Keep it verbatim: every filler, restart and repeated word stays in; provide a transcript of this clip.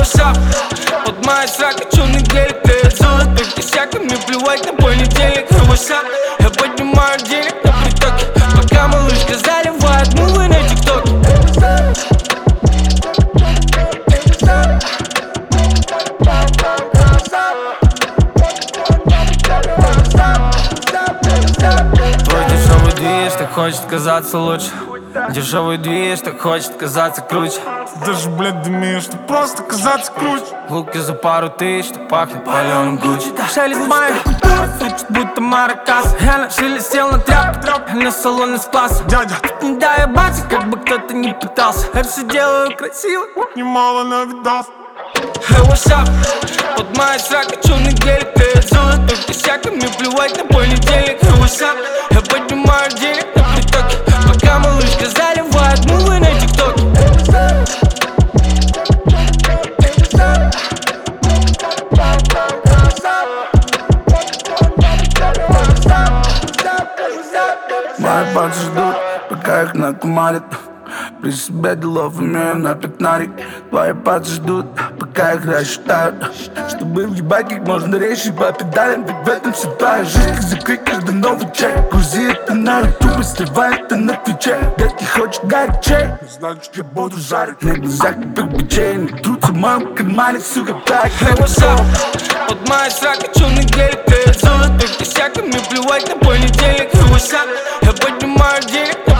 what's up? Под моей срака черный гелик тлеет золото косяками, плевать на понедельник. Hey, what's up? Я поднимаю денег на притоке, пока малышка заливает мувы на тиктоке. Твой дешевый движ так хочет казаться лучше, дешевый движ так хочет казаться круче. Даже, блядь, дымишь, что просто казаться круче. Луки за пару тысяч, что пахнет паленым Гуччи. Шелест моя культура, звучит будто маракас. Я на шиле сел на тряп, я на салоне с класса. Дядя, Не дай ебаться, как бы кто-то не пытался. Я все делаю красиво, немало навидался. Hey, what's up? Под моей срака черный гелик тлеет золото косяками, плевать на понедельник. Hey, what's up? Я поднимаю денег на притоке, пока малышка заливает мувы на тиктоке. Мои пальцы ждут, пока их накумарят. При себе делов имею на пятнарик. Твои пальцы ждут, пока их рассчитают, чтобы въебать как можно резче по педалям. Ведь в этом вся твоя жизнь, как закрыть каждый новый чек. Грузи это на ютубе, сливай это на твиче. Детки хочет горячей, значит я буду жарить. На глазах как бичей, не трутся в моем кармане, сука, так. Hey, what's up? Под моей срака черный гелик тлеет золото косяками, плевать на понедельник. Hey, what's up? Я поднимаю денег на